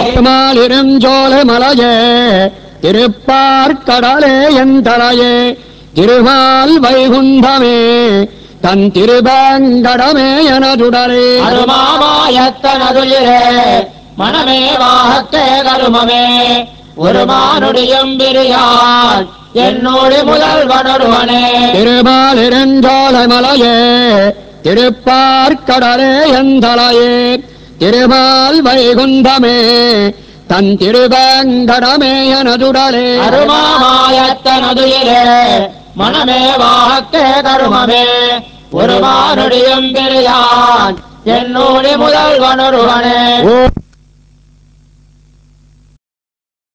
மாலிருஞ்சோலை மலையே திருப்பார்கடலே என் தலையே திருமால் வைகுண்டமே தன் திருவேங்கடமே எனதுடலே அருமாமாயத்தனதுயிரே மனமே வாகத்தே கருமமே ஒரு மானுடியும் பிரியான் என்னோடு முதல்வனொருவனே திருமாலிருஞ்சோலை மலையே திருப்பார்கடலே என் தலையே திருமால் வைகுண்டமே தன் திருவேங்கடமே எனதுடலே அருமாமாயத்தனதுயிரே மனமே வாகத்தே கருமமே ஒரு மானுடியும் பிரியான் என்னோடு முதல்வனொருவனே